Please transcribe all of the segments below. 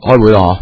開會啦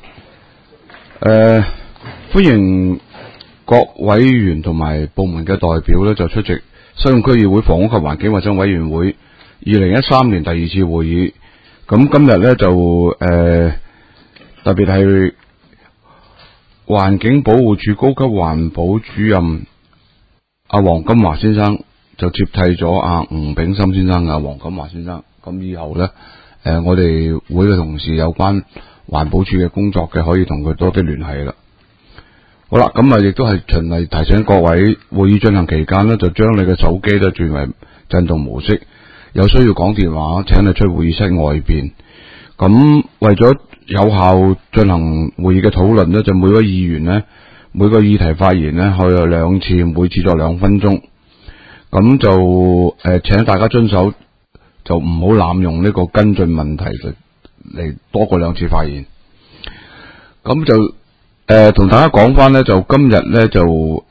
歡迎各委員同埋部門嘅代表咧就出席西貢區議會房屋及環境衛生委員會2013年第二次會議。咁今日咧就特別係環境保護署高級環保主任阿黃金華先生就接替咗阿吳炳森先生嘅黃金華先生。咁以後咧我哋會嘅同事有關環保署嘅工作嘅，可以同佢多啲聯繫啦。好啦，咁亦都係循例提醒各位，會議進行期間呢，就將你嘅手機咧轉為震動模式，有需要講電話，請你出會議室外邊。咁為咗有效進行會議嘅討論呢，就每位議員呢，每個議題發言呢，可以有2次，每次作2分鐘。咁就請大家遵守，就唔好濫用呢個跟進問題嚟多過2次發言。咁就同大家講翻咧，就今日咧就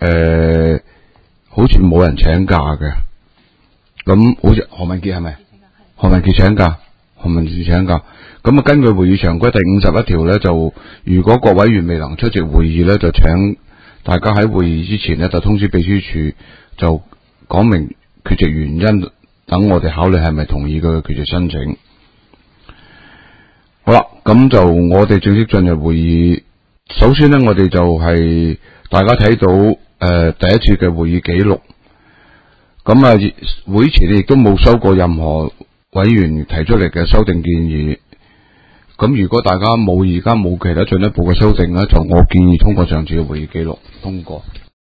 好似冇人請假嘅。咁好似何文傑係咪？何文傑請假，何文傑請假。咁根據會議常規第51條咧，就如果各委員未能出席會議咧，就請大家喺會議之前咧就通知秘書處，就講明缺席原因，等我哋考慮係咪同意佢嘅缺席申請。好啦，咁就我哋正式進入會議。首先呢，我哋就係大家睇到第一次嘅會議記錄。咁會前亦都冇收過任何委員提出嚟嘅修訂建議。咁如果大家而家冇其他進一步嘅修訂呢，就我建議通過上次嘅會議記錄通過。